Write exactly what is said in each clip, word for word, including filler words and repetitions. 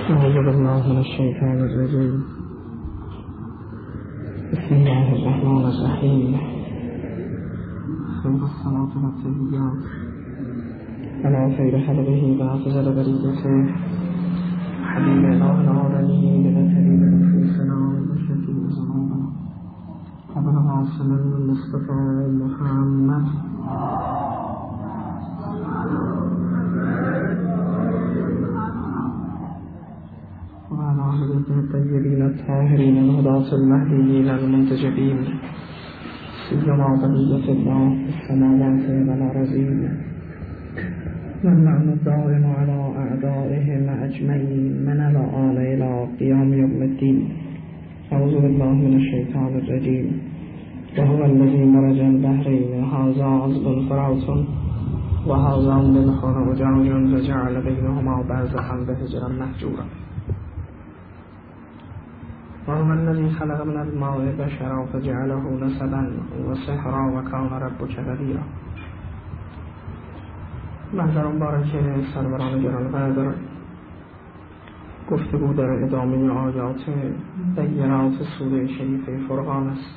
أعوذ بالله من الشيطان الرجيم. بسم الله الرحمن الرحيم. خير الصلاة والتحيات على خير خلقه وأفضل بريته حبيب الله العالمين وطبيب نفوسنا وشفيع ذنوبنا أبو القاسم المصطفى محمد وعلى آله الطيبين الطاهرين الهداة المهديين المنتجبين سيما بقية الله في السماوات والأرضين واللعن الدائم على أعدائهم أجمعين من الآن إلى قيام يوم الدين. أعوذ بالله من الشيطان الرجيم. وهو الذي مرج البحرين هذا عذب فرات وهذا ملح أجاج فجعل بينهما برزخا وحجرا محجورا. وهو الذي خلق من الماء بشرا فجعله نسبا وسحرا وكان ربك قديرا. محضر مبارک سروران گرانقدر، گفتگو در ادامه آیات بینات سوره شریفه فرقان است.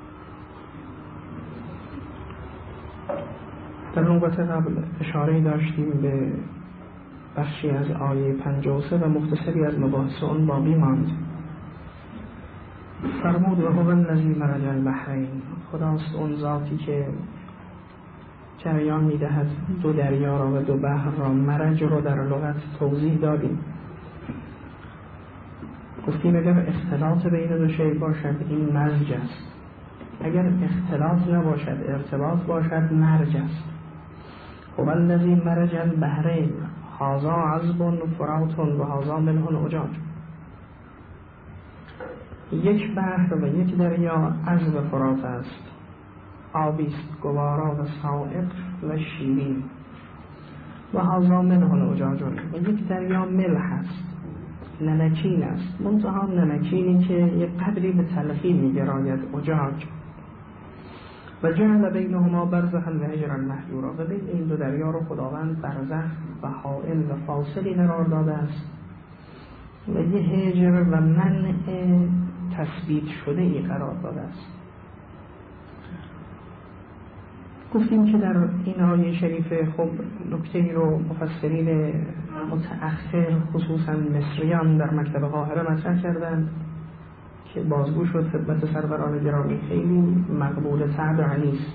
در نوبت قبل اشاره داشتیم به بخشی از آیه پنجاه و سه و مختصری از مباحث آن باقی ماند. فرمود و هو الذی مرج البحرین، خداست اون ذاتی که جریان می‌دهد دو دریا را و دو بحر را. مرج رو در لغت توضیح دادیم، گفتیم اگر اختلاط بین دو شی باشد این مرج است، اگر اختلاط نباشد ارتباط باشد مرج است. هو الذی مرج البحرین هذا عذب فرات و هذا ملح اجاج. یک بحر و یک دریا عذب فرات است، آبیست گوارا و سائق و شیرین. و هذا ملح اجاج، و یک دریا ملح است، نمکین است، منتها نمکینی که یک قدری به تلخی می‌گراید، اجاج. و جعل بینهما برزخا و حجرا محجورا، و بین این دو دریا رو خداوند برزخ و حائل و فاصلی قرار داده است و یه حجر و منع تثبیت شده ای قرار داده است. گفتیم که در این آیه شریفه خب نکته‌ای رو مفسرین متأخر خصوصا مصریان در مکتب قاهره مطرح کردند که بازگو شد خدمت سروران گرامی، خیلی مقبول تبع نیست.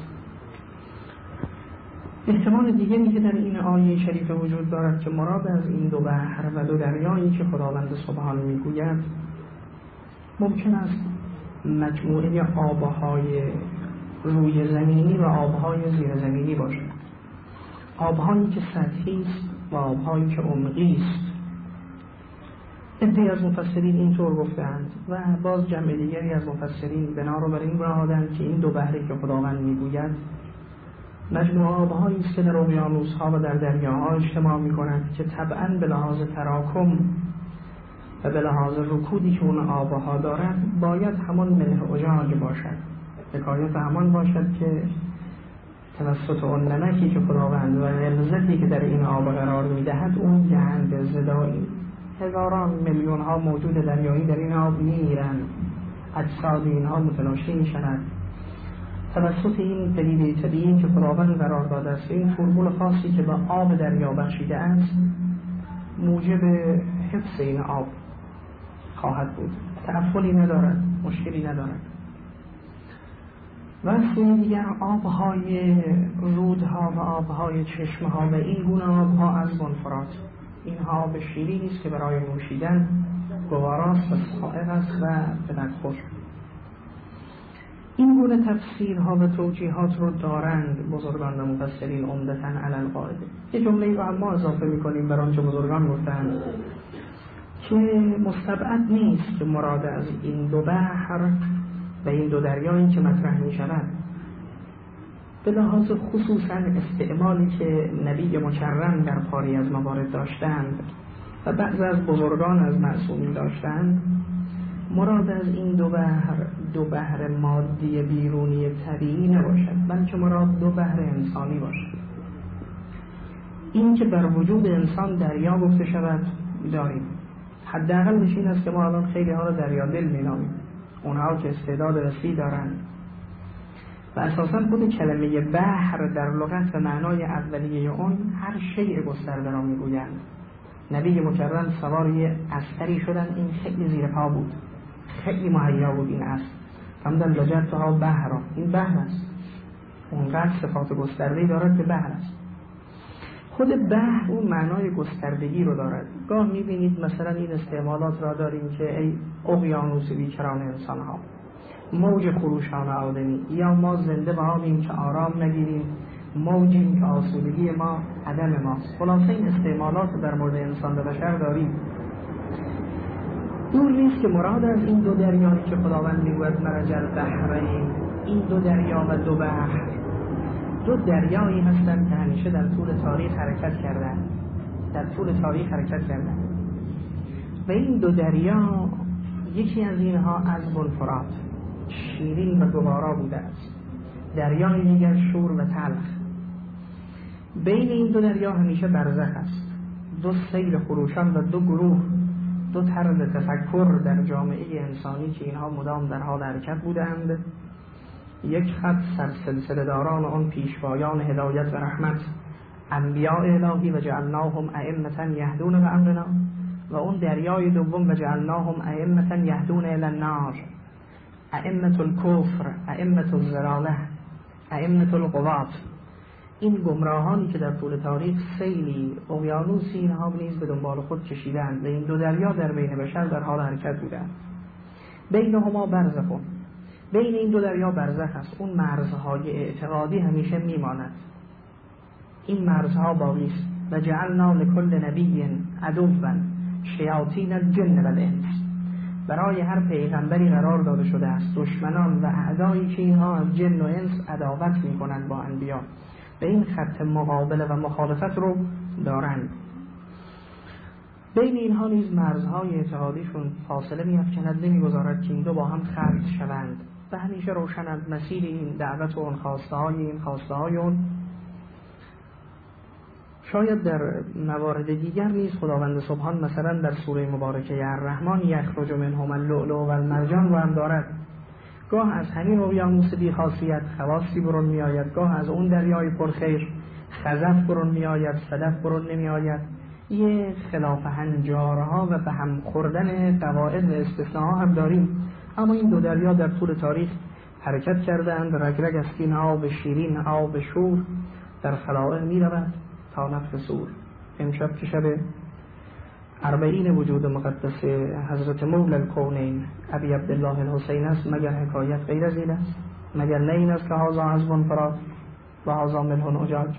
احتمال دیگری که در این آیه شریفه وجود دارد که مراد از این دو بحر و دو دریایی که خداوند سبحان میگوید ممکن است مجموعه آبهای روی زمینی و آبهای زیر زمینی باشد. آبهایی که سطحی است و آبهایی که عمقی است. عده‌ای از مفسرین اینطور گفتند و باز جمع دیگری از مفسرین بنا رو بر این نهادند که این دو بحری که خداوند میگوید مجموعه آبهایی است که در اقیانوس‌ها و در دریاها اجتماع می‌کنند که طبعاً به لحاظ تراکم و به لحاظ رکودی که اون آبها دارند باید همان ملح اجاج باشد. حکایت همان باشد که توسط اون نمکی که خداوند و لذتی که در این آب قرار می‌دهد اون گند زدایی هزاران میلیون ها موجود دریایی در این آب می‌میرند، اجساد اینها متلاشی می‌شوند توسط این پدیده طبیعی که خداوند قرار داده است. این فرمول خاصی که به آب دریا بخشیده است موجب حفظ این آب خواهد بود، تعفلی ندارد، مشکلی ندارد. و سوی دیگر آبهای رودها و آبهای چشمها و این گونه آبها از فرات، اینها آب شیرینی است که برای نوشیدن گواراست و سائغ است و به دلخوش. این گونه تفسیرها و توجیهات رو دارند بزرگان و مفسرین عمدتاً علی القاعده. یه جمله‌ای رو اما اضافه می‌کنیم بر آنچه بزرگان گفتند که مستبعد نیست که مراد از این دو بحر و این دو دریایی که مطرح می شود به لحاظ خصوصا استعمالی که نبی مکرم در پاری از موارد داشتند و بعض از بزرگان از معصومین داشتند، مراد از این دو بحر دو بحر مادی بیرونی طبیعی نباشد، بلکه مراد دو بحر انسانی باشد. این که بر وجود انسان دریا گفته شود داریم، حداقلش این است که ما الان خیلی ها رو دریا دل می‌نامیم، اونها که استعداد وسیع دارن. و اساساً خود کلمه بحر در لغت به معنای اولیه اون هر شیء گسترده را میگویند. نبی مکرم سوار یه اسطری شدن، این خیلی زیر پا بود، خیلی مهیا بود این اسب. فهمیدن لجتها بحر، این بحر است، اونقدر صفات گسترده‌ای دارد که بحر است. خود بحر اون معنای گستردگی رو دارد. گاه میبینید مثلا این استعمالات را داریم که ای اقیانوس بیکران انسان ها، موج خروشان آدمی، یا ما زنده بمانیم که آرام نگیریم، موجیم که آسودگی ما عدم ماست. خلاصه این استعمالات در مورد انسان و بشر داریم. دور نیست که مراد از این دو دریایی که خداوند میگوید مرج البحرین، این دو دریا و دو بحر، دو دریایی هستند که همیشه در طول تاریخ حرکت کردن در طول تاریخ حرکت کردن و این دو دریا یکی از اینها عذب فرات، شیرین و گوارا بوده است، دریای دیگر شور و تلخ. بین این دو دریا همیشه برزخ است، دو سیل خروشان و دو گروه، دو طرز تفکر در جامعه انسانی که اینها مدام در حال حرکت بودند. یک خط سرسلسله داران آن پیشوایان هدایت و رحمت، انبیاء الهی و جعلناهم ائمة یهدون بامرنا، و اون دریای دوم و جعلناهم ائمة یهدون الی النار، ائمة الکفر، ائمة الضلاله، ائمة الغواة. این گمراهانی که در طول تاریخ سیلی اقیانوسی اینها نیز به دنبال خود کشیدند و این دو دریا در بین بشر در حال حرکت بودند. بینهما برزخون، بین این دو دریا برزخ است، اون مرزهای اعتقادی همیشه میماند، این مرزها باقی است. و جعلنا لكل نبی عدوا شیاطین الجن والانس، برای هر پیغمبری قرار داده شده است دشمنان و اعدایی که اینها از جن و انس عداوت میکنند با انبیا، به این خط مقابله و مخالفت رو دارند. بین اینها نیز مرزهای اعتقادیشون فاصله می‌افکند، نمی‌گذارد که این دو با هم خلط شوند و همیشه روشنند مسیر این دعوت و اون خواسته های این خواسته های اون. شاید در موارد دیگر نیز خداوند سبحان مثلا در سوره مبارکه الرحمن یخرج منهما اللؤلؤ والمرجان رو هم دارد. گاه از همین اقیانوس بی خاصیت خواصی برون می آید، گاه از اون دریای پرخیر خزف برون می آید، صدف برون نمی آید. یه خلاف هنجارها و به هم خوردن قواعد و استثناء هم داریم، اما این دو دریا در طول تاریخ حرکت کردند. رگ رگ است این آب شیرین، آب شور در خلائق می رود تا نفخ صور. امشب که شب اربعین وجود مقدس حضرت مولا الکونین ابی عبدالله الحسین است، مگر حکایت غیر از این است؟ مگر نه این است که هذا عذب فرات و هذا ملح اجاج؟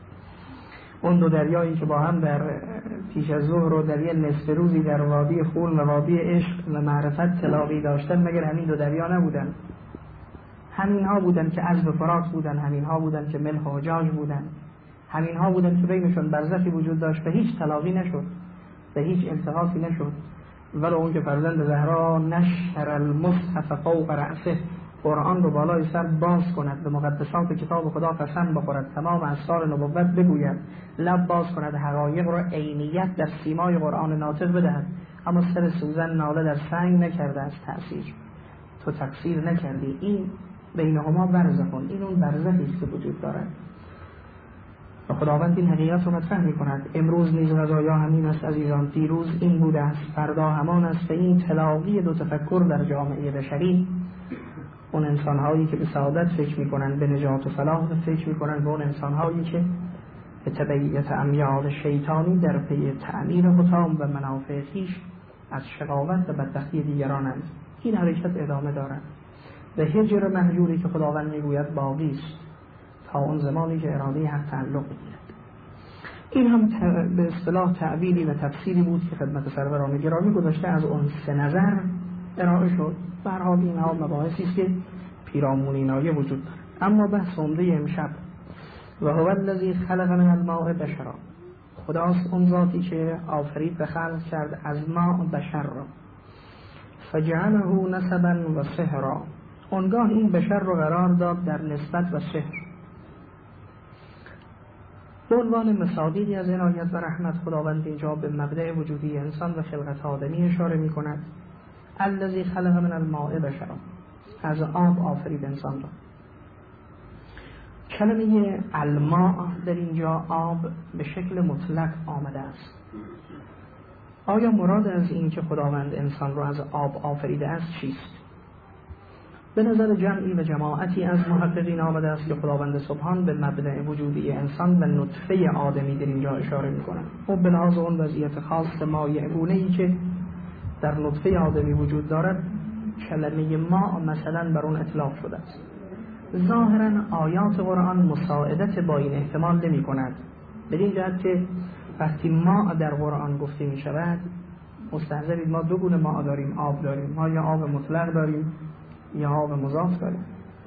اون دو دریایی که با هم در پیش از ظهر و در یه نصف روزی در وادی خون و وادی عشق و معرفت تلاقی داشتن، مگر همین دو دریا نبودن؟ همین ها بودن که عذب فرات بودن، همین ها بودن که ملح اجاج بودن، همین ها بودن که بینشون برزخی وجود داشت و هیچ تلاقی نشد و هیچ التحاقی نشد. ولی اون که فرزند زهرا نشر المصحف فوق رأسه، قرآن رو بالای سر باز کند، به مقدسات کتاب خدا قسم بخورد، تمام اسرار نبوت بگوید، لب باز کند، حقایق رو عینیت در سیمای قرآن ناطق بدهد، اما سر سوزن ناله در سنگ نکرده از تأثیر. تو تقصیر نکردی. این بینهما برزخون، این اون برزخی است که وجود دارد و خداوند این حقیقت رو مطرح می کند. امروز نیز قضایا همین است عزیزان، دیروز این بوده است، فردا همان است. و این تلاقی دو تفکر در جامعه بشری، اون انسان‌هایی که به سعادت فکر می‌کنند، به نجات و فلاح فکر می‌کنند، و اون انسان‌هایی که به تبعیت امیال شیطانی در پی تعمیر حطام و منافع خویش از شقاوت و بدبختی دیگرانند. این حرکت ادامه دارد و هجر مهجوری که خداوند میگوید باقی است تا اون زمانی که اراده حق تعلق بگیرد. این هم به اصطلاح تعبیری و تفسیری بود که خدمت سروران گرامی گذاشته از اون سه نظر ارائه شد. به هر حال اینها مباحثی است که پیرامونی نایه وجود دارد. اما بحث عمده امشب و هو الذی خلق من الماء بشرا، خداست اون ذاتی که آفرید و خلق کرد از ماء بشر را، فجعله نسبا و سحرا، اونگاه این بشر رو قرار داد در نسبت و سحر. به عنوان مصادیقی از عنایت و رحمت خداوند اینجا به مبدأ وجودی انسان و خلقت آدمی اشاره می کند. الذی خلق من الماء بشرا، از آب آفرید انسان را. کلمه الماء در اینجا آب به شکل مطلق آمده است. آیا مراد از این که خداوند انسان را از آب آفریده است چیست؟ به نظر جمعی و جماعتی از محققین آمده است که خداوند سبحان به مبدأ وجودی انسان و نطفه آدمی در اینجا اشاره می‌کند. و به لحاظ اون وضعیت خاص مایع گونه‌ای که در نطفه آدمی وجود دارد، کلمه ما مثلا بر اون اطلاق شده است. ظاهرا آیات قرآن مساعدت با این احتمال نمی کند، بدین جهت که وقتی ما در قرآن گفته می شود مستحضرید ما دو گونه ما داریم، آب داریم، ما یا آب مطلق داریم یا آب مضاف داریم.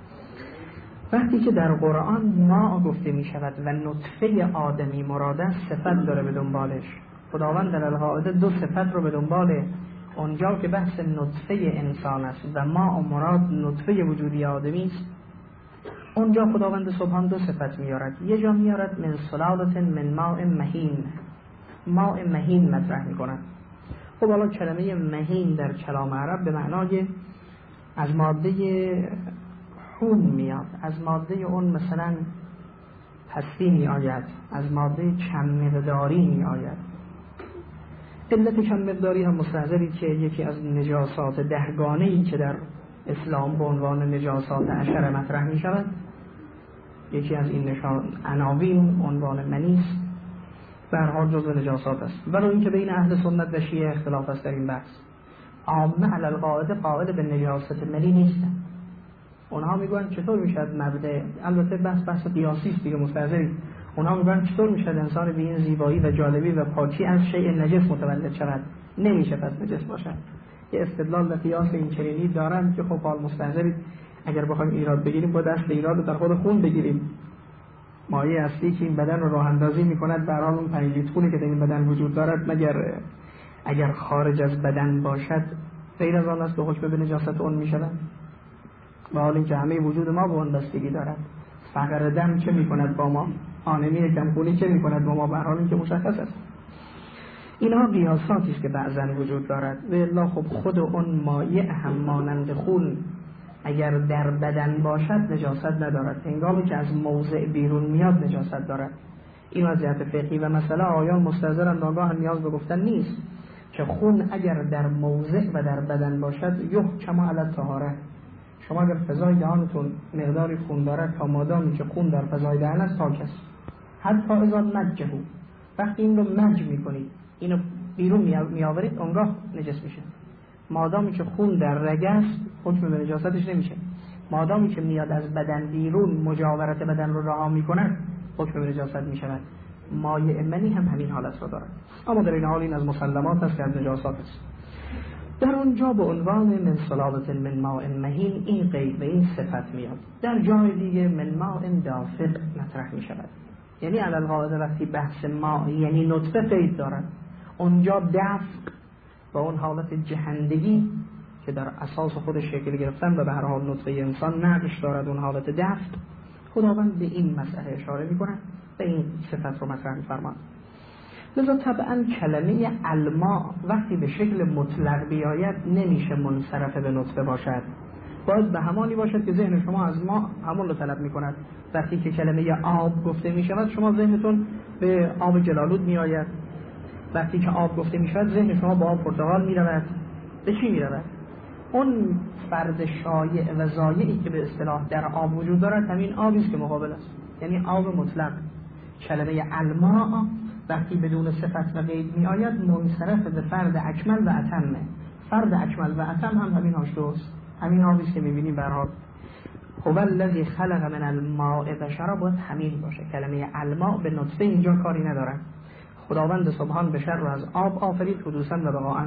وقتی که در قرآن ما گفته می شود و نطفه آدمی مراد است، صفت داره به دنبالش. خداوند در القاعده دو صفت رو به دنباله. اونجا که بحث نطفه انسان است و ما مراد نطفه وجودی آدمی است، اونجا خداوند سبحان دو صفت میارد. یه جا میارد من صلالت من ماء مهین، ماء مهین مطرح میکنند. خب حالا کلمه مهین در کلام عرب به معنای از ماده خون میاد، از ماده اون مثلا پستی می آید، از ماده کم مقداری می آید. علت کم مقداری هم مستحضرید که یکی از نجاسات دهگانه‌ای که در اسلام به عنوان نجاسات عشره مطرح می شود، یکی از این نشان عناوین عنوان منیس به هر حال جزء نجاسات است. ولی اینکه بین اهل سنت و شیعه اختلاف است در این بحث. عامه علی القاعده قائل به نجاست منی نیستن. اونها میگن چطور میشد مبدأ، البته بحث بحث قیاسی است دیگه مستحضرید، اونها میگن چطور میشد انسان به این زیبایی و جالبی و پاکی از شیء نجس متولد شود؟ نمیشه پس نجس باشد. یه استدلال و قیاس این چنینی دارن که خب حال مستحضرید اگر بخوایم ایراد بگیریم با دست ایراد رو در خود خون بگیریم. مایع اصلی که این بدن رو راه اندازی میکند به هر حال اون پنج لیتر خونی که در این بدن وجود دارد، مگر اگر خارج از بدن باشد غیر از آن است به حکم به نجاست اون میشود. و حال اینکه همه وجود ما به اون بستگی دارد. فقر دم چه میکند با ما؟ آنمی کم خونی چه میکند با ما؟ به هر حال اینکه مشخص است. اینها قیاساتی است که بعضا وجود دارد. و الا خب خود اون مایع هم مانند خون اگر در بدن باشد نجاست ندارد، هنگامی که از موضع بیرون میاد نجاست دارد. این وضعیت فقهی و مسئله آیان مستحضرند، آنگاه نیاز به گفتن نیست که خون اگر در موضع و در بدن باشد یحکم علی الطهاره. شما اگر فضای دهانتون مقداری خون دارد تا مادامی که خون در فضای دهان است پاک است، حتی اذا مجه، وقتی این رو مج میکنید اینو بیرون میآورید اونگاه نجس میشه. مادامی که خون در رگ است حکم به نجاستش نمیشه. مادامی که میاد از بدن بیرون مجاورت بدن رو رها میکنه حکم به نجاست میشود. مایع منی هم همین حالت رو داره. اما در این حال این از مسلمات است که از نجاسات است. در اونجا به عنوان من صلابت من ماء مهین این قید و این صفت میاد. در جای دیگه من ماء دافق مطرح میشود. یعنی علی القاعده وقتی بحث ماء یعنی نطفه قید دارد، اونجا دفق و اون حالت جهندگی که در اساس خود شکل گرفتن و به هر حال نطفه انسان نقش دارد، اون حالت دفق، خداوند به این مسئله اشاره میکنه و این صفت رو مطرح میفرماد. لذا طبعا کلمه الماء وقتی به شکل مطلق بیاید نمیشه منصرف به نطفه باشد، باید به همانی باشد که ذهن شما از ما همون رو طلب میکند. وقتی که کلمه آب گفته میشود شما ذهنتون به آب جلالود میآید. وقتی که آب گفته میشود ذهن شما با آب پرتقال میرود. به چی میرود؟ اون فرد شایع و ضایعی که به اصطلاح در آب وجود دارد همین آبی است که مقابل است، یعنی آب مطلق. کلمه الماء وقتی بدون صفت و قید می آید منصرف به فرد اکمل و اتمه. فرد اکمل و اتم هم همین هاشتوست، همین آبی است که میبینیم برها. هو الذی خلق من الماء بشرا باید همین باشه. کلمه الماء به نطفه اینجا کاری ندارن. خداوند سبحان بشر رو از آب آفرید حدوثا و بقاء،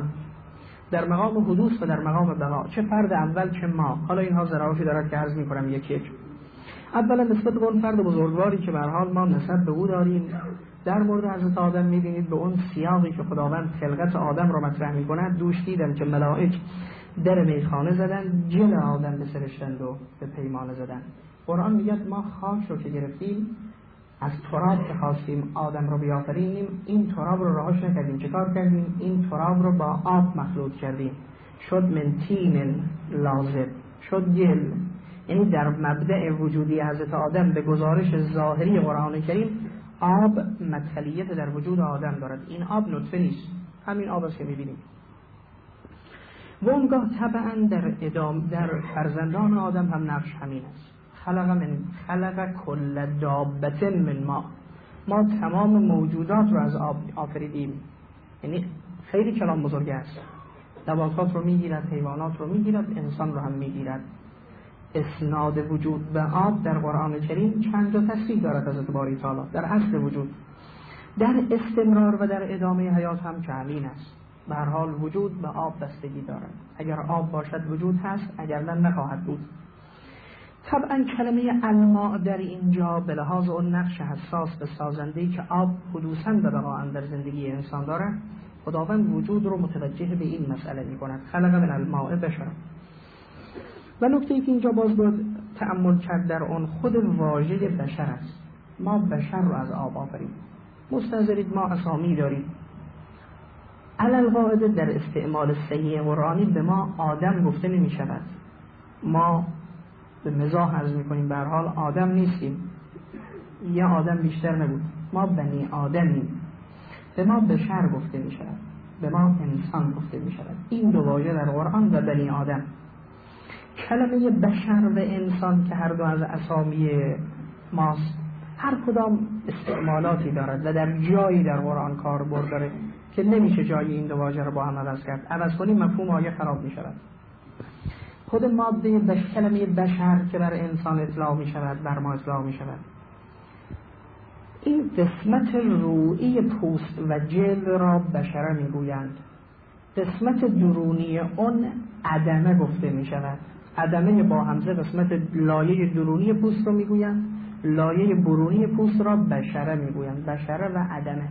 در مقام حدوث و در مقام بقا، چه فرد اول چه ما. حالا اینها ذرافی دارد که عرض میکنم یکی یک. اولا نسبت به اون فرد بزرگواری که به هر حال ما نسبت به او داریم، در مورد حضرت آدم میبینید به اون سیاقی که خداوند خلقت آدم رو مطرح میکند، دوش دیدم که ملائک در میخانه زدن، جل آدم به سرشتند و به پیمانه زدن. قرآن میگه ما خاک رو که گرفتیم از تراب که خواستیم آدم رو بیافرینیم، این تراب رو رهاش نکردیم. چه کار کردیم؟ این تراب رو با آب مخلوط کردیم، شد من طین لازب، شد گل. یعنی در مبدأ وجودی حضرت آدم به گزارش ظاهری قرآن کریم، آب مدخلیت در وجود آدم دارد. این آب نطفه نیست، همین آب است که میبینیم. و اونگاه طبعا در ادام در فرزندان آدم هم نقش همین است. خلق من خلق کل دابت من ما، ما تمام موجودات رو از آب آفریدیم. یعنی خیلی کلام بزرگ است، نباتات رو میگیرد، حیوانات رو میگیرد، انسان رو هم میگیرد. اسناد وجود به آب در قرآن کریم چند تا تصریح دارد حضرت باری تعالی در اصل وجود. در استمرار و در ادامه حیات هم که همین است. به هر حال وجود به آب بستگی دارد. اگر آب باشد وجود هست، اگر نه نخواهد بود. طبعا کلمه الماء در اینجا به لحاظ اون نقش حساس به سازنده‌ای که آب حدوثاً به بقا در زندگی انسان دارد، خداوند وجود رو متوجه به این مسئله می‌کند. خلق من الماء بشر. و نکته‌ای که اینجا باز باید تأمل کرد در اون خود واژه بشر است. ما بشر رو از آب آفریدیم. مستحضرید ما اسامی داریم. علی القاعده در استعمال صحیح قرآنی به ما آدم گفته نمی شود. ما به مزاح عرض می کنیم به هر حال آدم نیستیم، یا آدم بیشتر نبود، ما بنی آدمیم. به ما بشر گفته می شود، به ما انسان گفته می شود. این دو واژه در قرآن و بنی آدم. کلمه بشر و انسان که هر دو از اسامی ماست، هر کدام استعمالاتی دارد و در جایی در قرآن کاربرد داره که نمیشه جای این دو واژه رو با هم عوض کرد. عوض کنیم مفهوم آیه خراب می شود. خود ماده بش... کلمه بشر که بر انسان اطلاق می شود، بر ما اطلاق می شود، این قسمت روئی پوست و جلد را بشره می گویند. قسمت درونی اون عدمه گفته می شود. عدمه با همزه قسمت لایه درونی پوست رو می گویند، لایه برونی پوست را بشره می گویند. بشره و عدمه.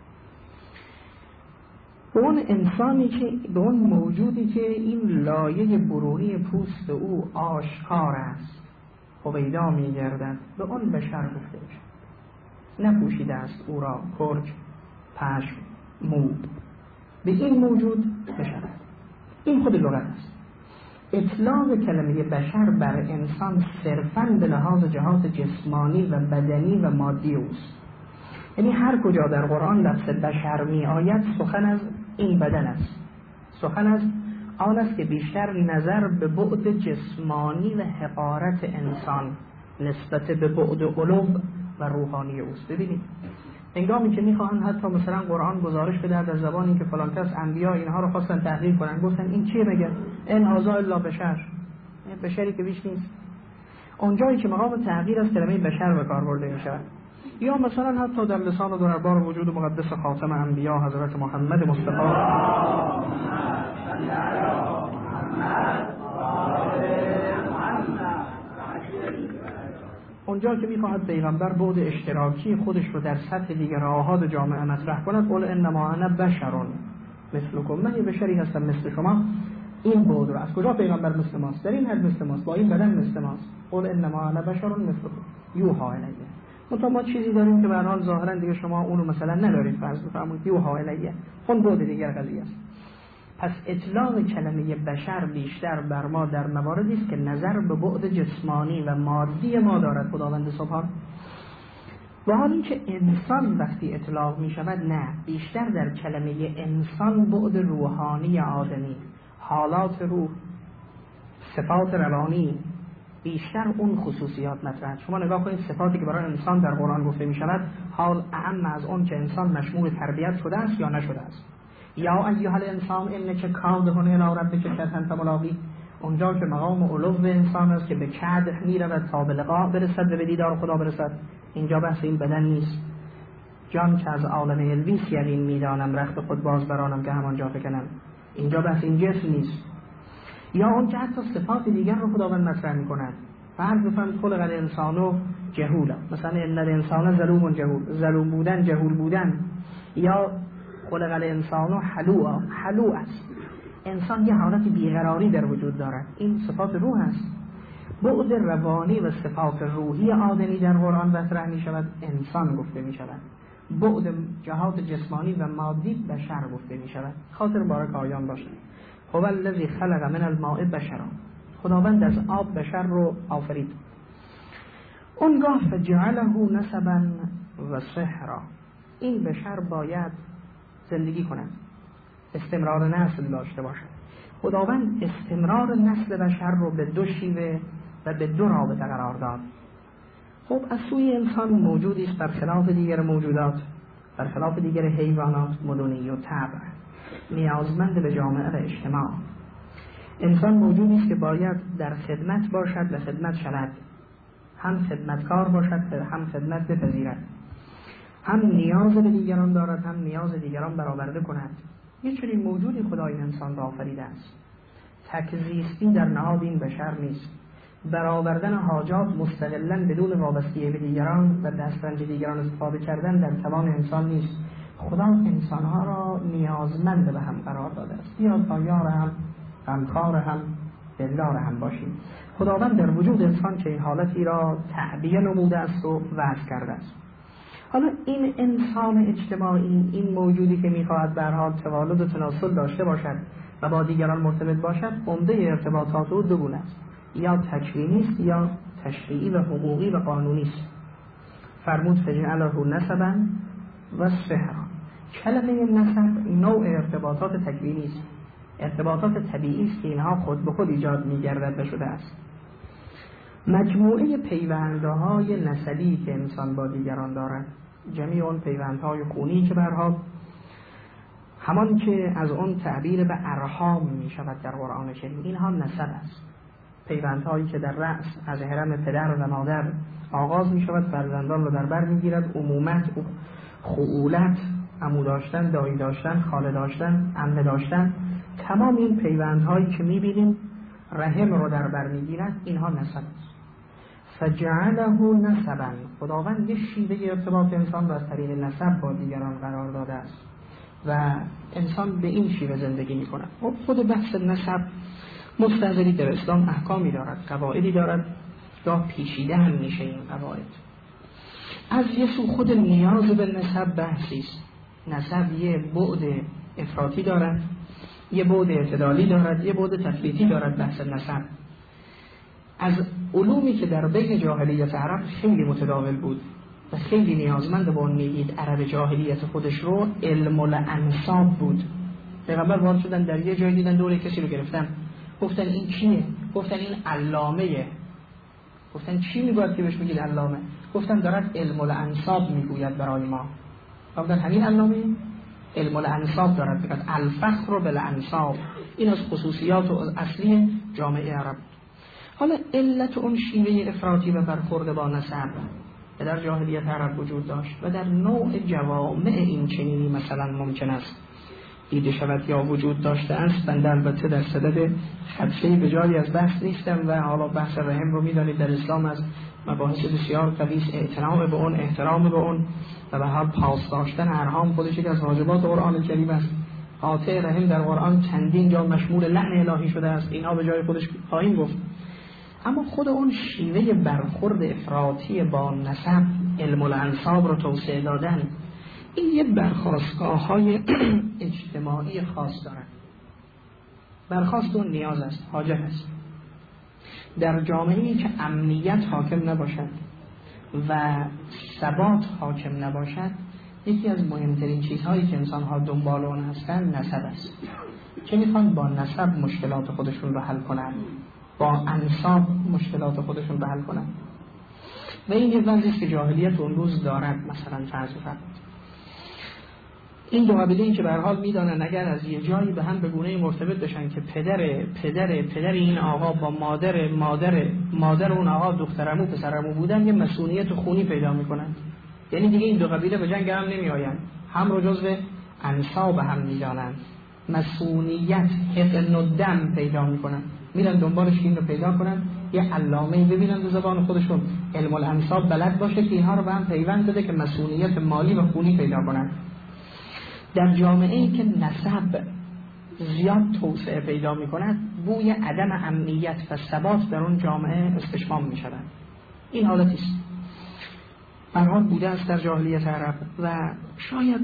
به اون انسانی که به اون موجودی که این لایه برونی پوست او آشکار است، هویدا می گردد، به اون بشر گفته می شود. نپوشیده است او را کرج، پشم، مو. به این موجود بشر. این خود لغت است. اطلاق کلمه بشر بر انسان صرفاً به لحاظ جهات جسمانی و بدنی و مادی اوست. یعنی هر کجا در قرآن لفظ بشر می آید، سخن از این بدن است. سخن از آن است که بیشتر نظر به بعد جسمانی و حقارت انسان نسبت به بعد علو و روحانی اوست. ببینید هنگامی که میخواهند حتی مثلا قرآن گزارش بده در زبانی که فلان کس انبیا اینها رو خواستن تحقیق کنن، گفتن این چیه بگه؟ ان هذا الا بشر، بشری که بیش نیست. اونجایی که مقام تغییر از کلمه بشر به کار برده میشه. یا مثلا حتی در لسان دربار وجود مقدس خاتم انبیا حضرت محمد مصطفی اونجا که میخواهد پیغمبر بعد اشتراکی خودش رو در سطح دیگر آحاد جامعه مطرح کند، قل انما انا بشرون مثلکم، من یه بشری هستم مثل شما. این بعد رو از کجا پیغمبر مثل ماست؟ در این حد مثل ماست، با این بدن مثل ماست. قل انما انا بشرون مثلکم یوحی الیه. منتها ما چیزی داریم که به هر حال ظاهرا دیگه شما اونو مثلا ندارید، فرض بفرمایید یوحی الیه، اون بعد دیگر قضیه است. پس اطلاق کلمه بشر بیشتر بر ما در مواردی است که نظر به بعد جسمانی و مادی ما دارد خداوند سبحان. و حال اینکه انسان وقتی اطلاق می شود، نه، بیشتر در کلمه انسان بعد روحانی آدمی، حالات روح، صفات روانی، بیشتر اون خصوصیات مطرح. شما نگاه کنید صفاتی که برای انسان در قرآن گفته می شود، حال اعم از اون که انسان مشمول تربیت شده است یا نشده است. یا ایها الانسان انک کادح الی ربک کدحا فملاقیه، اونجا که مقام علو انسان است که به کدح میرود تا به لقاء برسد و به دیدار خدا برسد. اینجا بحث این بدن نیست. جان که از عالم الویس یقین میدانم، رخت خود باز برانم که همانجا فکنم. اینجا بحث این جسم نیست. یا اون که حتی صفات دیگر رو خداوند مطرح میکند. فرض بفرمایید خلق الانسان جهولا، مثلا ان الانسان ظلوم جهول، ظلوم بودن، جهول بودن. یا خلق الانسان حلوعا، حلوع است. انسان یه حالت بیقراری در وجود دارد، این صفات روح است. بعد روانی و صفات روحی آدمی در قرآن مطرح می شود، انسان گفته می شود. بعد جهات جسمانی و مادی بشر گفته می شود. خاطر بارک آیان باشد. هو الذی خلق من الماء بشرا، خداوند از آب بشر رو آفرید. اونگاه فجعله نسبا و صهرا، این بشر باید زندگی کند، استمرار نسل داشته باشد. خداوند استمرار نسل بشر رو به دو شیوه و به دو رابطه قرار داد. خب از سوی انسان موجودی است برخلاف دیگر موجودات، برخلاف دیگر حیوانات، مدنی و طبع، نیازمند به جامعه و اجتماع. انسان موجودی است که باید در خدمت باشد و خدمت شود، هم خدمتکار باشد هم خدمت بپذیرد، هم نیاز به دیگران دارد هم نیاز دیگران برآورده کند. یه چنین موجودی خدای انسان را آفریده است. تکزیستی در نهاد این بشر نیست. برآوردن حاجات مستقلاً بدون وابستگی به دیگران و دسترنج دیگران استفاده کردن در توان انسان نیست. خدا انسانها را نیازمند به هم قرار داده است. یا تا یار هم، غمخوار هم، دلدار هم باشیم. خداوند در وجود انسان که این حالتی را تعبیه نموده است و وضع کرده است. حالا این انسان اجتماعی، این موجودی که میخواهد به هر حال توالد و تناسل داشته باشد و با دیگران مرتبط باشد، عمده ارتباطات او دو گونه است، یا تکوینی است یا تشریعی و حقوقی و قانونی است. فرمود فجعله نسبا و صهرا. کلمه نسب نوع ارتباطات تکوینی است، ارتباطات طبیعی است که اینها خود به خود ایجاد می‌گردد و شده است. مجموعه پیوندهای نسلی که انسان با دیگران دارد، جمعی اون پیوندهای خونی که برها همان که از اون تعبیر به ارحام می شود در قرآن کریم، اینها نسب است. پیوندهایی که در رأس از هرم پدر و مادر آغاز می شود، فرزندان رو در بر می گیرد، امومت، خؤولت، عمو داشتن، دایی داشتن، خاله داشتن، عمه داشتن، تمام این پیوندهایی که می بینیم رحم رو در بر می گیرد، اینها نسب است. فجعله نسبا، خداوند یک شیوه ارتباط انسان را از طریق نسب با دیگران قرار داده است و انسان به این شیوه زندگی می کند. خود بحث نسب مستعجلی در اسلام احکامی دارد، قواعدی دارد، گاه پیچیده هم میشه این قواعد. از یه سو خود نیاز به نسب بحثی است. نسب یه بعد افراطی دارد، یه بعد اعتدالی دارد، یه بعد تفریطی دارد. بحث نسب از علومی که در بین جاهلیت عرب خیلی متداول بود و خیلی نیازمند به اون میدید عرب جاهلیت خودش رو، علم الانساب بود. پیغمبر وارد شدن در یه جای دیدن دوره کسی رو گرفتن، گفتن این کیه؟ گفتن این علامه. گفتن چی میگوید که بهش میگید علامه؟ گفتن دارد علم الانساب میگوید برای ما. گفتن همین علامه علم الانساب دارد میگوید الفخر بالانساب. این از خصوصیات و اصلی جامعه عرب. حالا علت اون شیوه افراطی و برخورد با نسب در جاهلیت عرب وجود داشت و در نوع جوامع این چنینی مثلا ممکن است دیده شود یا وجود داشته است. بنده البته در صدد خدشه‌ای به جایی از بحث نیستم و حالا بحث رحم رو میدانید در اسلام از مباحث بسیار قوی، اعتنام به اون، احترام به اون و به هر پاس داشتن ارحام خودش یک از واجبات قرآن کریم است. قاطع رحم در قرآن چندین جا مشمول لعن الهی شده است، اینها به جای خودش خواهیم گفت. اما خود اون شیوه برخورد افراطی با نسب، علم الانساب رو توسعه دادن، این یه برخاستگاه های اجتماعی خاص دارن. برخاست اون نیاز است، حاجت است. در جامعه‌ای که امنیت حاکم نباشد و ثبات حاکم نباشد، یکی از مهمترین چیزهایی که انسان‌ها دنبال اون هستن نسب است. چه میخوان با نسب مشکلات خودشون رو حل کنن، با انساب مشکلات خودشون رو حل کنن. و این یه وضعی است که جاهلیت اون روز دارد. مثلا فرض فرمایید این دو قبیله که به هر حال میدانن اگر از یه جایی به هم به گونه‌ای مرتبط بشن که پدر پدر پدر این آقا با مادر مادر مادر اون آقا دخترعمو پسرعمو بودن، یه مسئولیت خونی پیدا میکنن. یعنی دیگه این دو قبیله به جنگ هم نمیآیند، هم رو جزو انساب هم میدانن، مسئولیت حقن و دم پیدا میکنن، میرن دنبالش این رو پیدا کنن، یه علامه‌ای ببینن به زبان خودشون علم الانساب بلد باشه که اینها رو به هم پیوند بده که مسئولیت مالی و خونی پیدا کنن. در جامعه‌ای که نسب زیاد توسعه پیدا می کند بوی عدم امنیت و ثبات در اون جامعه استشمام می شود. این حالتی است به هر حال بوده است در جاهلیت عرب و شاید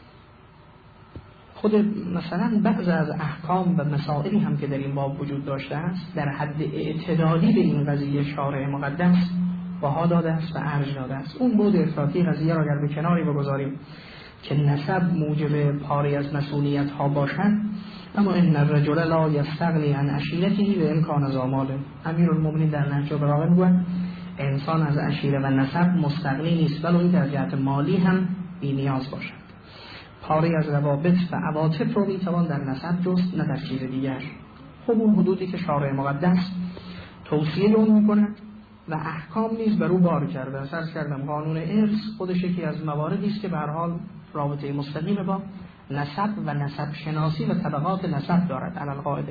خود مثلا بعض از احکام و مسائلی هم که در این باب وجود داشته است در حد اعتدالی به این قضیه شارع مقدس بها داده است و ارج داده است. اون بود افراطی قضیه را اگر به کناری بگذاریم که نسب موجب پاری از مسئولیت ها باشد، اما ان الرجل لا یستغنی عن عشیرته و امکان زاماله. امیرالمومنین در نهج البلاغه میگوید انسان از عشیره و نسب مستغنی نیست ولو این در جهت مالی هم بی نیاز باشد. پاری از روابط و عواطف رو میتوان در نسب جست نه در چیز دیگر. خب اون حدودی که شارع مقدس توصیه اون میکنه و احکام نیز بر او بار کرده. سر کردم قانون ارث خودش یکی از مواردی است که به هر حال رابطه مستقیم با نسب و نسب شناسی و طبقات نسب دارد علی القاعده.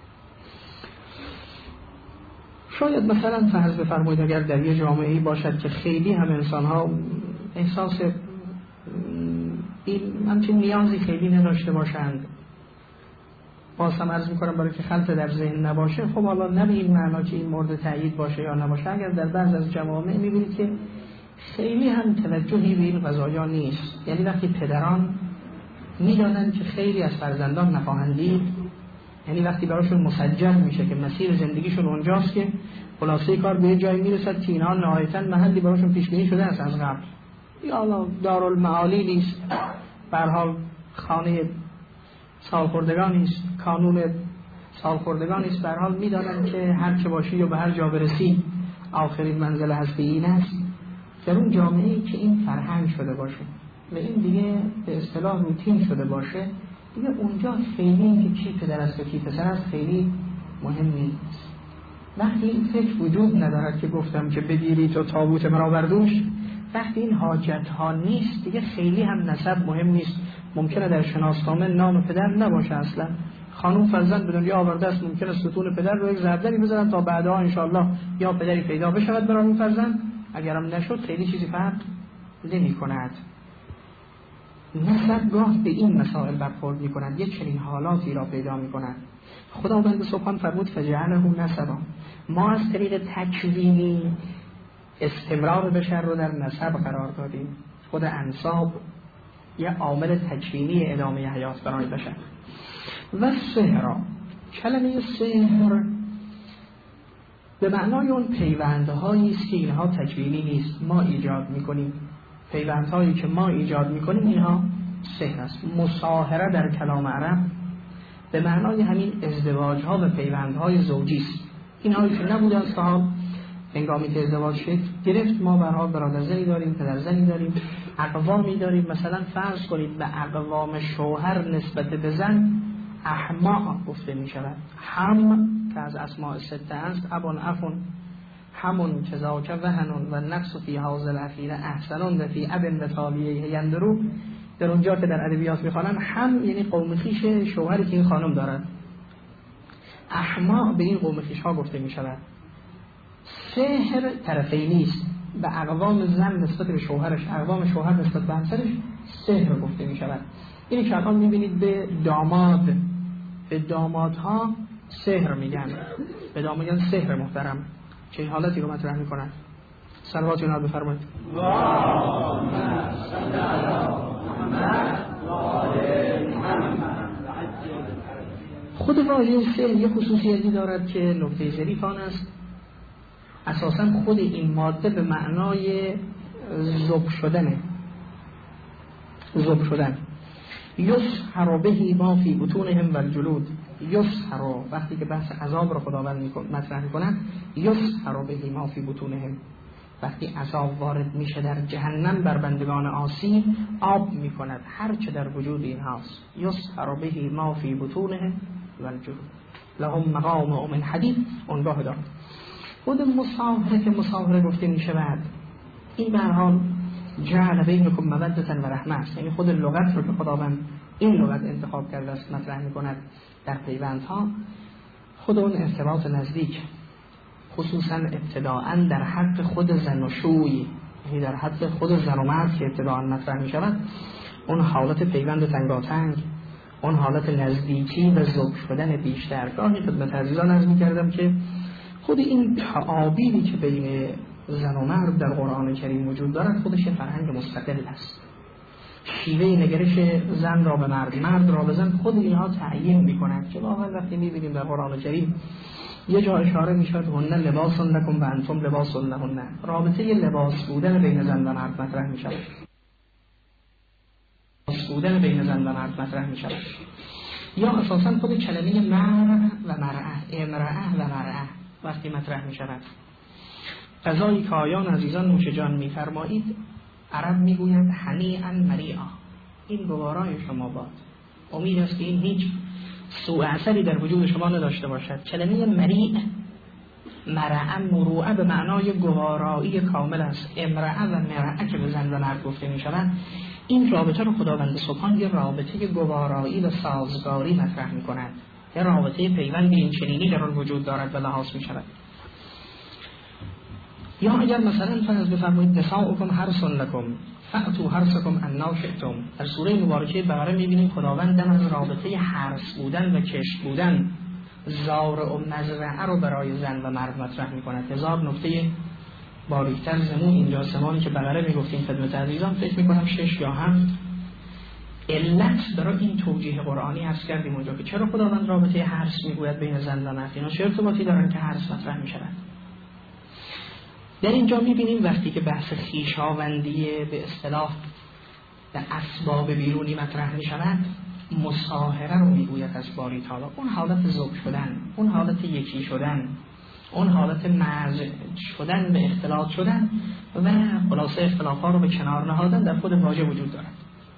شاید مثلا فرض بفرمایید اگر در یه جامعه‌ای باشد که خیلی هم انسان‌ها احساس این همچین نیازی خیلی نداشته باشند، بازم عرض میکنم برای که خلط در ذهن نباشه، خب حالا نه به این معنا که این مورد تایید باشه یا نباشه، اگر در بعض از جوامع میبینید که خیلی هم توجهی به این قضایا نیست، یعنی وقتی پدران میدانند که خیلی از فرزندان نخواهند، یعنی وقتی براشون مسجل میشه که مسیر زندگیشون اونجاست که خلاصه کار به جایی میرسد که اینها نهایتاً محلی براشون پیش بینی شده است از قبل، یا حالا دارالمعالی نیست، به هر حال خانه سالخوردگان نیست، کانون سالخوردگان نیست، به هر حال میدانن که هر چه باشی یا به هر جا برسی آخرین منزل هستی این است. در اون جامعه‌ای که این فرهنگ شده باشه و این دیگه به اصطلاح روتین شده باشه، دیگه اونجا خیلی این که کی پدر است و کی پسر است خیلی مهم نیست. وقتی این فکر وجود ندارد که گفتم که بگیری تو تابوت مرا بردوش، وقتی این حاجت ها نیست دیگه خیلی هم نسب مهم نیست. ممکنه در شناسنامه نام پدر نباشه اصلا، خانوم فرزند به دنیا آورده است، ممکنه ستون پدر رو یک ضربی بزنن تا بعدها انشالله یا پدری پیدا بشود برای اون فرزند، اگرم نشد خیلی چیزی فرق نمی کند. نسب گاه به این مسائل برخورد می کند، یک چنین حالاتی را پیدا می کند. خداوند سبحان فرمود فجعله نسبا، ما از طریق تکوینی استمرار بشر رو در نسب قرار دادیم. خود انساب یه عامل تکوینی ادامه حیات برای بشر. و سحر، کلمه سحر به معنای اون پیوندهایی است که اینها تکوینی نیست، ما ایجاد میکنیم. پیوندهایی که ما ایجاد میکنیم اینها سحر است. مصاهره در کلام عرب به معنای همین ازدواجها و پیوندهای زوجی است. اینهایی که نبوده از صحاب هنگامی که ازدواج شد گرفت، ما به هر حال برادر زنی داریم، پدر زنی داریم، اقوامی داریم. مثلا فرض کنید به اقوام شوهر نسبت به زن احما گفته می شود. هم که از اسماء سته است، ابون افون همون کذاک وهنون و نقص فی حاضر اخیره احسنون و فی ابن و تالیه یندرو. در اونجا که در ادبیات میخوانن هم یعنی قوم خویش شوهری که این خانم دارد، احما به این قوم خویش ها گفته می شود. سحر طرفینی است، به اقوام زن نسبت به شوهرش، اقوام شوهر نسبت به همسرش سحر گفته می شود. اینی که الان میبینید به داماد، به دامادها سحر میگن، به داماد میگن سحر محترم. چه حالتی رو مطرح میکنن؟ صلوات جناب بفرمایید. خود واژه سحر یه خصوصیتی دارد که نکته ظریف آن است، اساسا خود این ماده به معنای ذوب شدنه، ذوب شدن. یسحر به ما فی بطونهم والجلود. یسحر، وقتی که بحث عذاب رو خداوند مطرح میکنن، یسحر به ما فی بطونهم، وقتی عذاب وارد میشه در جهنم بر بندگان عاصی، آب میکند هر چه در وجود اینهاست. یسحر به ما فی بطونهم والجلود لهم مقام من حدید. اونگاه دارد خود مصاهره که مصاهره گفته می شود، این به هر حال جعل بینکم مودة و رحمه است، یعنی خود لغت رو که خداوند این لغت انتخاب کرده است مطرح می کند در پیوندها، خود اون ارتباط نزدیک، خصوصا ابتداءً در حق خود زن و شوی، یعنی در حق خود زن و مرد که ابتداءً مطرح می شود، اون حالت پیوند تنگاتنگ، اون حالت نزدیکی و ذوب شدن بیشتر. گاهی خدمت عزیزان عرض می‌کردم که خود این تعابیری که بین زن و مرد در قرآن کریم وجود دارد خودش فرهنگ مستقل است. شیوه نگرش زن را به مرد، مرد را به زن، خود اینها تعیین می‌کند که واقعا وقتی می‌بینیم در قرآن کریم یه جا اشاره می‌شود هن لباس لکم و انتم لباس لهن، رابطه لباس بودن بین زن و مرد مطرح می‌شود. بودن بین زن و مرد مطرح می شود. یا اساساً خود کلمه مرد و مرأه، امرأه و مرأه وقتی مطرح می شود. غذایی که آیان عزیزان نوش جان می فرمایید، عرب می گوید هنیئا مریئا، این گوارای شما باد، امید است که این هیچ سوء اثری در وجود شما نداشته باشد. کلمه مریء، مرأه، مروءه به معنای گوارایی کامل است. امرأه و مرأه که به زن و مرد گفته می شود، این رابطه رو خداوند سبحان یه رابطه گوارایی و سازگاری مطرح می کند، یه رابطه پیوند این چنینی در آن وجود دارد و لحاظ می شود. یا اگر مثلا فرض بفرمایید نساؤکم حرث لکم فأتوا حرثکم انا شئتم، در سوره مبارکه بقره می بینیم خداوند از رابطه حرث بودن و کشت بودن، زارع و مزرعه رو برای زن و مرد مطرح می کند. هزار نکته باریکتر زمون اینجا زمانی که بقره میگفتیم خدمت عزیزان فکر میکنم شش یا هفت علت برای این توجیه قرآنی عرض کردیم اونجا که چرا خداوند رابطه حرث میگوید بین زن و مرد، اینا چه ارتباطی دارن که حرث مطرح میشود. در اینجا میبینیم وقتی که بحث خویشاوندی به اصطلاح در اسباب بیرونی مطرح میشود، مصاهره رو میگوید از باری تعالی، اون حالت ذوب شدن، اون حالت یکی شدن، اون حالت مرز شدن به اختلاط شدن و خلاصه اختلاف‌ها رو به کنار نهادن در خود واژه وجود دارد.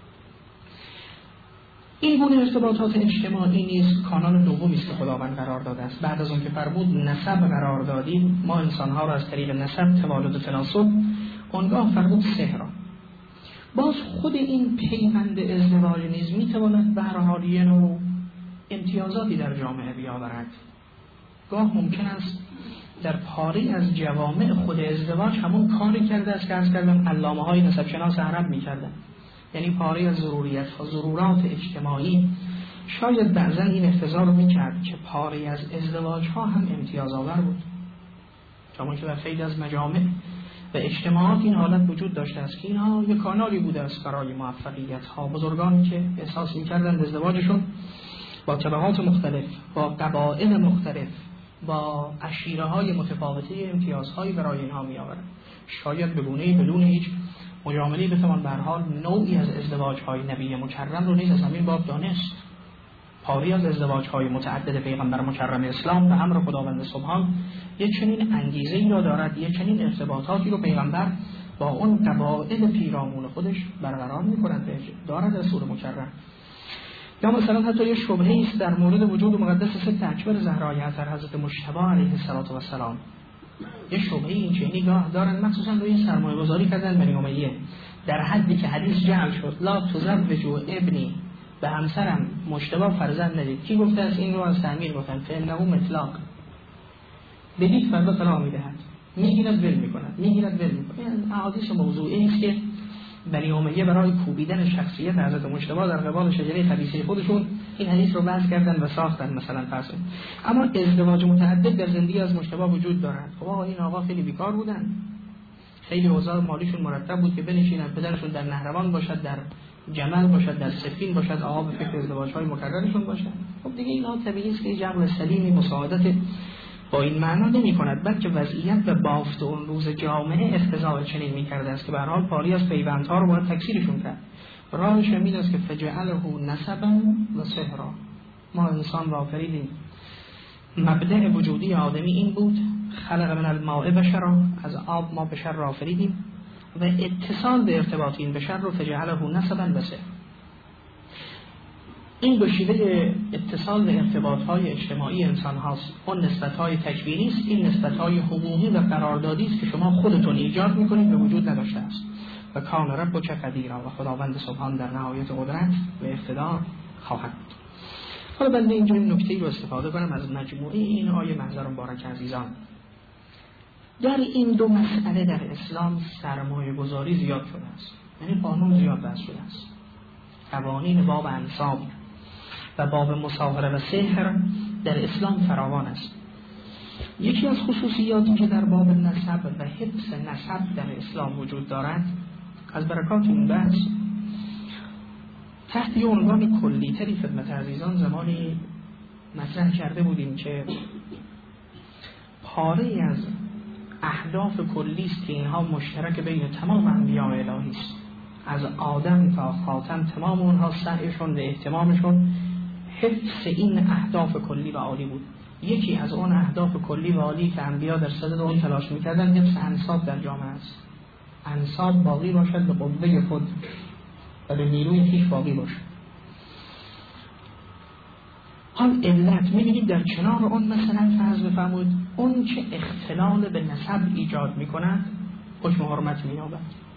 این گونه ارتباطات اجتماعی نیز کانال دومی است که خداوند قرار داده است. بعد از اون که فرمود نسب قرار دادیم ما انسان‌ها را از طریق نسب توالد و تناسب، اونگاه فرمود سحر. باز خود این پیوند ازدواج نیز میتواند به هر حال یه نوع امتیازاتی در جامعه بیاورد. گاه ممکن است در پاری از جوامع خود ازدواج همون کاری کرده است که عرض کردم علامه های نسب شناس عرب میکردن، یعنی پاری از ضروریت ها، ضرورات اجتماعی. شاید بعضا این افتضاح رو میکرد که پاری از ازدواج ها هم امتیاز آور بود، چون که در خیلی از مجامع و اجتماعات این حالت وجود داشته است که اینها یک کانالی بوده است برای موفقیت ها. بزرگانی که احساس میکردند ازدواجشون با طبقات مختلف، با قبایل مختلف، با عشیره های متفاوته امتیازهایی برای اینها می آورد. شاید به گونه‌ای بدون هیچ مجامله‌ای بتوان به هر حال نوعی از ازدواج های نبی مکرم رو نیز از همین باب دانست. پاری از ازدواج های متعدد پیغمبر مکرم اسلام به امر خداوند سبحان یک چنین انگیزه‌ای را دارد، یک چنین ارتباطاتی رو پیغمبر با اون قبایل پیرامون خودش برقرار می‌کند، دارد رسول مکرم. یا مثلا حتی یه شبهه است در مورد وجود مقدس ست اکبر زهرای اطهر حضرت مجتبی علیه السلام. یه شبهه این چنینی گاه دارن، مخصوصا روی سرمایه گذاری کردن بنی امیه، در حدی که حدیث جعل شد لا تزوجوا ابنی، به همسرم مجتبی فرزند ندید. کی گفته است این رو؟ از تعمیر گفتن فانه مطلق، بدید فردا طلاق میدهد، میگیرد ول میکند، میگیرد ول میکند. این احادیث موضوعی است که بنی امیه برای کوبیدن شخصیت حضرت مجتبی در قبال شجره خبیثه خودشون این حدیث رو بحث کردن و ساختن مثلا فرض. اما ازدواج متعدد در زندگی از مجتبی وجود دارد. خب آقا این آقا خیلی بیکار بودن، خیلی اوضاع مالیشون مرتب بود که بنشینن، پدرشون در نهروان باشد، در جمل باشد، در سفین باشد، آقا به فکر ازدواج‌های مکررشون باشد. خب دیگه اینا طبیعی است که جمع سلیمی مساعدت با این معنا نمی کند، بلکه وضعیت و بافت اون روز جامعه اقتضا چنین می کرده است که به هر حال پاری از پیوندها رو باید تکثیرشون کرد. راهش همین است که فجعله نسبا و سحرا، ما انسان را آفریدیم. مبدأ وجودی آدمی این بود، خلق من الماء بشرا، از آب ما بشر را آفریدیم و اتصال به ارتباط این بشر رو فجعله نسبا و سحرا. این دو شیوه اتصال به ارتباط‌های اجتماعی انسان هاست. اون نسبت‌های تکوینی است، این نسبت‌های حقوقی و قراردادی است که شما خودتون ایجاد می‌کنید و وجود نداشته است. و کان ربک قدیرا، و خداوند سبحان در نهایت قدرت و اقتدار خواهد بود. حالا بنده اینجا این نکته‌ای رو استفاده کنم از مجموعه این آیه محضر مبارک عزیزان. در این دو مسئله در اسلام سرمایه گذاری زیاد شده است، یعنی قانون زیاد بحث شده است. قوانین باب انصاب و باب مصاهره و سحر در اسلام فراوان است. یکی از خصوصیاتی که در باب نسب و حفظ نسب در اسلام وجود دارد، از برکات این بحث تحت یه عنوان کلی‌تری خدمت عزیزان زمانی مطرح کرده بودیم که پاره از اهداف کلی است که اینها مشترک بین تمام انبیاء الهی است. از آدم تا خاتم تمام اونها سعیشون و اهتمامشون حفظ این اهداف کلی و عالی بود. یکی از اون اهداف کلی و عالی که انبیاء در صدد اون تلاش میکردن حفظ انساب در جامعه است. انساب باقی باشد، به قوه خود و به نیروی خویش باقی باشد. حال علت می‌بینید در کنار اون مثلا فرض بفرمایید اون که اختلال به نسب ایجاد می‌کند حکم حرمت می‌یابد.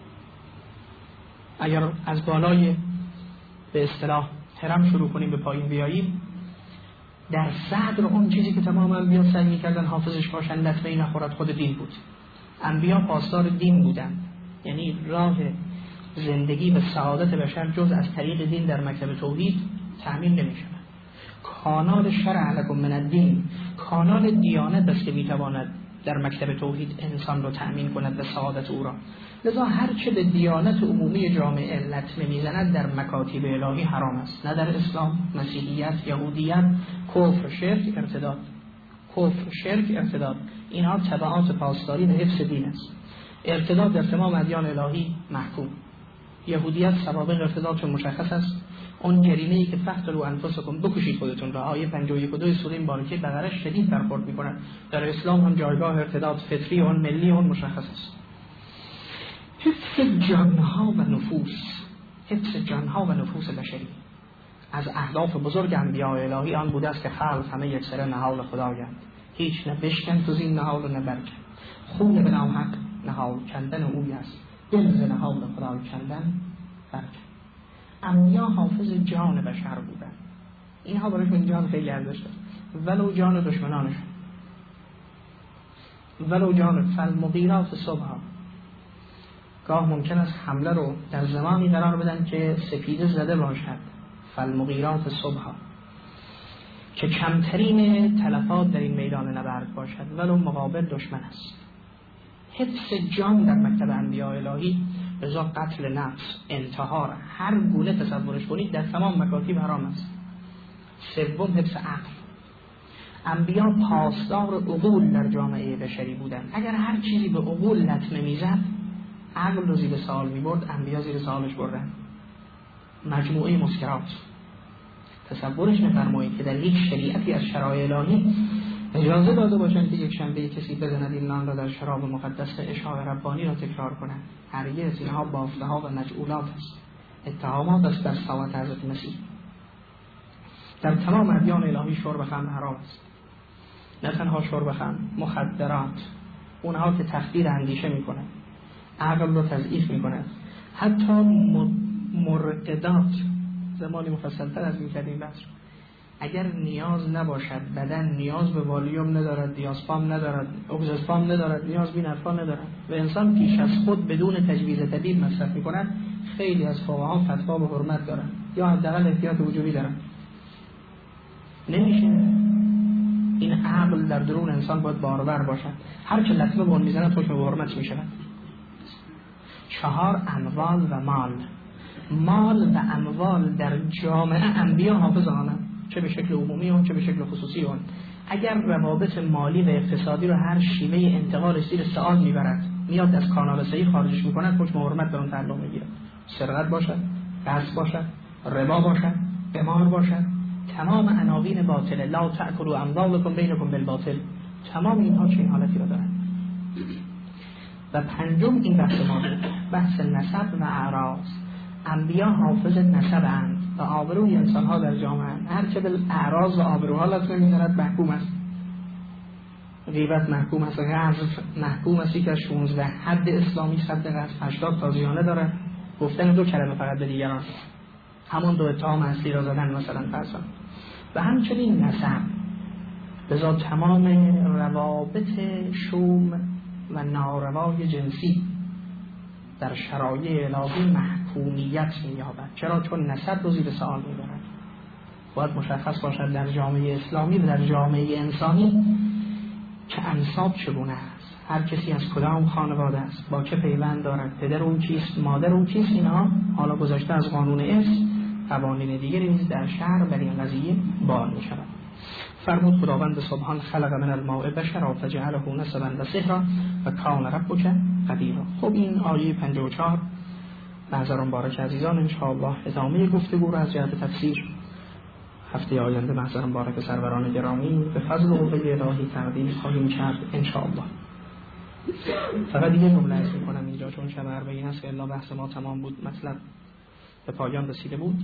اگر از بالای به اصطلاح هرم شروع کنیم به پایین بیاییم، در صدر اون چیزی که تمام انبیا سعی می‌کردن حافظش باشن لطمه نخورد خود دین بود. انبیا پاسدار دین بودند، یعنی راه زندگی و سعادت بشر جز از طریق دین در مکتب توحید تأمین نمی‌شود. کانال شرع لکم من الدین، کانال دیانت است که میتواند در مکتب توحید انسان رو تأمین کند به سعادت او را. لذا هر چه به دیانت عمومی جامعه لطمه میزند در مکاتب الهی حرام است، نه در اسلام، مسیحیت، یهودیت، کفر، شرک، ارتداد. کفر، شرک، ارتداد، اینها تبعات پاسداری به حفظ دین است. ارتداد در تمام ادیان الهی محکوم. یهودیت سوابق ارتداد چون مشخص است. اون جریمه‌ای که فقتلوا انفسکم، بکشید خودتون را، آیه پنجاه و یک و دو سوره مبارکه بقره شدید برخورد می‌کند. در اسلام هم جایگاه ارتداد فطری اون ملی اون مشخص است. حفظ جانها و نفوس، حفظ جانها و نفوس بشری از اهداف بزرگ انبیاء الهی آن بوده است که خلق همه یکسره نهال خدایند، هیچ نه بشکن تو زین نهال و نه برکن. خون به ناحق نهال کندن اوی است، دل ز نهال خدای کندن برکن. انبیا حافظ جان بشر بودن، اینها برایشون جان خیلی ارزش داشت، ولو جان دشمنانشون، ولو جان فالمغیرات صبحا. گاه ممکن است حمله رو در زمانی قرار بدن که سپیده زده باشد، فالمغیرات صبحا، که کمترین تلفات در این میدان نبرد باشد ولو مقابل دشمن است. حفظ جان در مکتب انبیاء الهی رضا قتل نفس، انتحار، هر گونه تصورش کنید در تمام مکاتب حرام است. سوم حفظ عقل. انبیا پاسدار عقول در جامعه بشری بودند. اگر هر چیزی به عقول لطمه میزد، عقل رو زیر سوال میبرد، انبیا زیر سوالش بردن. مجموعه مسکرات، تصورش نفرمایید که در یک شریعتی از شرایع الهی اجازه داده باشند که یک شنبه کسی بزند این نان را در شراب مقدس اشاع ربانی را تکرار کنند. هرگز اینها بافته ها و مجعولات است، اتهامات است در ساعت حضرت مسیح. در تمام ادیان الهی شرب خمر حرام است. نه تنها شرب خمر، مخدرات، اونها که تخدیر اندیشه میکنند، عقل رو تضعیف میکنند، حتی مرقدات. زمانی مفصل‌تر از این کردیم بحث. اگر نیاز نباشد، بدن نیاز به والیوم ندارد، دیازپام ندارد، اوگزاسپام ندارد، نیاز به نرفا ندارد و انسان پیش از خود بدون تجویز طبیب مصرف می‌کند، خیلی از فقها فتوا به حرمت دارند یا حداقل احتیاط وجوبی دارند. نمیشه. این عقل در درون انسان باید بارور باشد. هر که لطمه به اون میزند حکم به حرمت میشود. چهار اموال و مال. مال و اموال در جامعه انبیا حافظ آنند، چه به شکل عمومی اون چه به شکل خصوصی اون. اگر روابط مالی و اقتصادی رو هر شیوه انتقال زیر سوال میبرد، میاد از کانال صحیح خارجش میکند، حکم حرمت به اون تعلق میگیرد. سرقت باشد، غصب باشد، ربا باشد، قمار باشد، تمام عناوین باطل، لا تأکلوا اموالکم بینکم بالباطل، تمام اینها چه این حالتی رو دارن. و پنجم این بحث ما بحث نسب و اعراض. انبیا حافظ نسب اند و آبروی انسانها در جامعه اند. هر که به اعراض و آبروها لطمه میزند محکوم است. غیبت محکوم است، غصب محکوم است. یک از شانزده حد اسلامی حد غصب هشتاد تازیانه داره. گفتن دو کلمه فقط به دیگران، همون دو اتهام اصلی را زدن مثلا فرضاً. و همچنین نسب، لذا تمام روابط شوم و ناروای جنسی در شرایع الهی محکومیت می‌یابد. چرا؟ چون نسب رو زیر سوال می‌برد. باید مشخص باشد در جامعه اسلامی و در جامعه انسانی که انساب چگونه است، هر کسی از کدام خانواده است، با چه پیوند دارد، پدر اون کیست، مادر اون کیست. اینها حالا گذاشته از قانون ارث، قوانین دیگری نیز در شهر بر این قضیه بار می شود. فرمود خداوند سبحان خلق من الماء بشرا فجعله نسبا و صهرا و کان ربک قدیرا. خب این آیه پنجاه و چهار نظر مبارک عزیزان ان شاء الله ادامه گفتگو را از جهت تفسیر هفته آینده محضر مبارک سروران گرامی به فضل و قوه الهی تقدیم خواهیم کرد ان شاء الله. فقط دیگه جمله عرض می‌کنم اینجا چون شب اربعین است که الا بحث ما تمام بود، مطلب به پایان رسیده بود.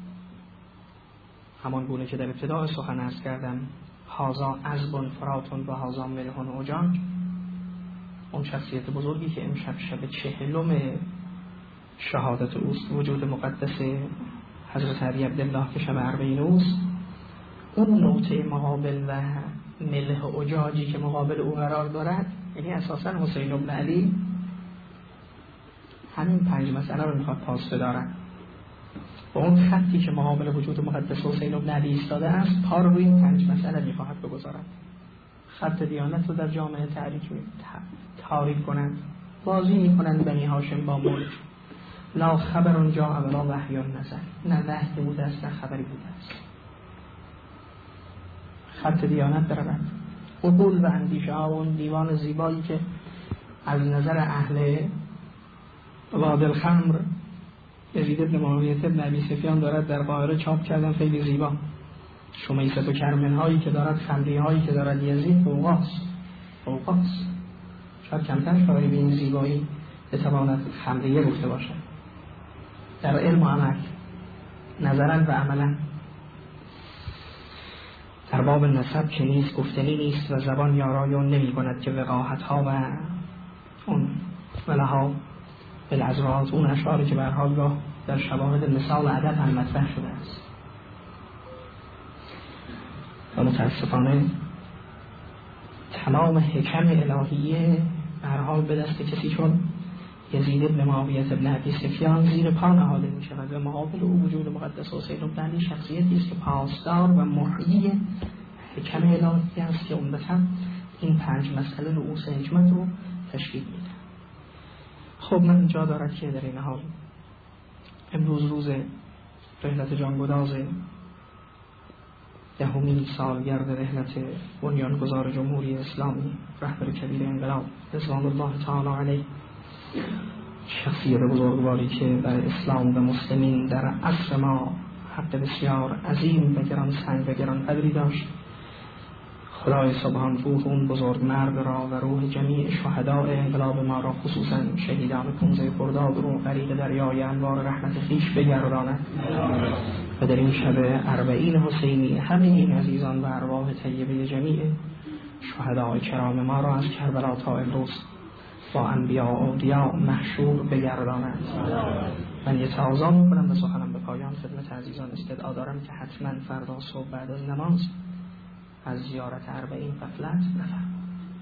همان گونه که در ابتدای سخن عرض کردم هازا عذب فراتون و هازا ملح اجاج، اون شخصیت بزرگی که امشب شب چهلم شهادت اوست، وجود مقدس حضرت علی عبدالله که شب اربعین اوست، اون نقطه مقابل و ملح اجاجی که مقابل او قرار دارد، یعنی اساسا حسین بن علی همین پنج مسئله رو میخواد پاس بدارد. با اون خطی که مقابل وجود مقدس حسین بن علی ایستاده است، پا رو روی این پنج مسئله میخواهد بگذارد. خط دیانت رو در جامعه تحریک تاریک کنند، بازی میکنند بنی هاشم با ملک. لا خبر اونجا ولا وحی نزل، نه وحی بوده است نه خبری بوده است. خط دیانت برود. عقول و اندیشه ها و اون دیوان زیبایی که از نظر اهل وادی الخمر یزید بن معاویه بن ابی سفیان دارد در قاهره چاپ کردن، خیلی زیبا. شمیسه و کرمن هایی که دارد، خمری هایی که دارد یزید فوقاست فوقاست شاید کمتر شاید به این زیبایی بتواند خمریه گفته باشد در علم و عمل، نظرا و عملا. در باب نسب که نیست گفتنی نیست و زبان یارای اون نمی کند که وقاحت ها و اون ولها بالعزرات، اون اشعاری که برحال را در شواهد مثال عدد هم مطرح شده است. و متاسفانه تمام حکم الهیه برحال به دست کسی چون یزید بن معاویه بن ابی سفیان زیر پا نهاده می شود و مقابل او وجود مقدس حسین بن علی شخصیتی است که پاسدار و محیی حکم الهی است که عمدتاً این پنج مسئله رؤوس حکمت رو تشکیل میده. خب من جا دارد که در این حال امروز روز رحلت جانگداز دهمین سالگرد رحلت بنیانگذار جمهوری اسلامی رهبر کبیر انقلاب رضوان الله تعالی علیه، شخصیت بزرگواری که در اسلام و مسلمین در عصر ما حق بسیار عظیم و گران سنگ و گران قدری داشت. خدای سبحان روح اون بزرگ مرد را و روح جمیع شهداء انقلاب ما را، خصوصا شهیدان پونزه خرداد رو غریق دریای انوار رحمت خویش بگرداند و در این شب اربعین حسینی همه این عزیزان و ارواح طیبه جمیع شهداء کرام ما را از کربلا تا امروز با انبیاء و اولیا محشور بگرداند. من یه تعاضا میکنم و سخنم به پایان خدمت عزیزان استدعا دارم که حتما فردا صبح بعد از نماز از زیارت اربعین غفلت نفرمایید.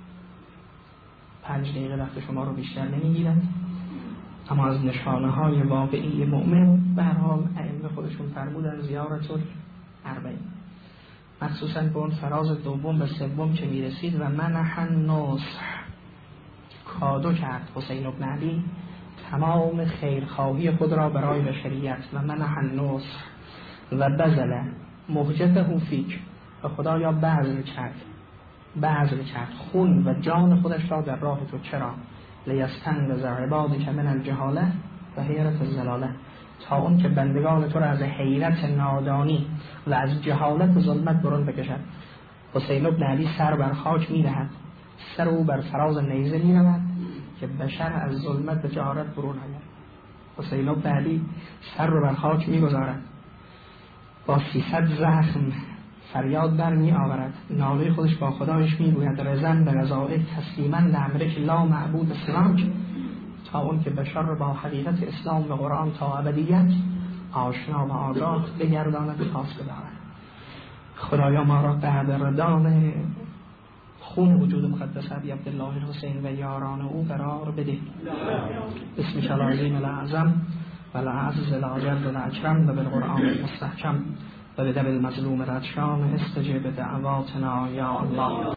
پنج دقیقه وقت شما رو بیشتر نمیگیرند، اما از نشانه های واقعی مؤمن به هر حال ائمه خودشون فرمودن زیارت اربعین، مخصوصا به اون فراز دوم و سوم که میرسید و منح النصح، کادو کرد حسین بن علی تمام خیرخواهی خود را برای بشریت و منح النصح و بذل مهجته فیک، و خدایا بذل کرد بذل کرد خون و جان خودش را در راه تو. چرا؟ لیستنقذ عبادک من الجهاله و حیرت الضلاله، تا اون که بندگان تو را از حیرت نادانی و از جهالت و ظلمت برون بکشد. حسین بن علی سر بر خاک می دهد، سر او بر فراز نیزه می رود که بشر از ظلمت و جهالت برون آید. حسین بن علی سر رو بر خاک می گذارد، با سیصد زخم فریاد بر می آورد، ناله خودش با خدایش می گوید رزن به رضائک تسلیما لامرک لا معبود سواک، تا اون که بشر رو با حقیقت اسلام و قرآن تا ابدیت آشنا و آگاه بگرداند و پاس بدارد. خدایا ما را بعد ردان خون وجود مقدس ابی عبدالله حسین و یاران او قرار بده. بسم الله العظیم الاعظم و العزیز الاجل و الاکرم و بالقرآن المستحکم و به دب المظلوم ردشان استجب دعواتنا یا الله.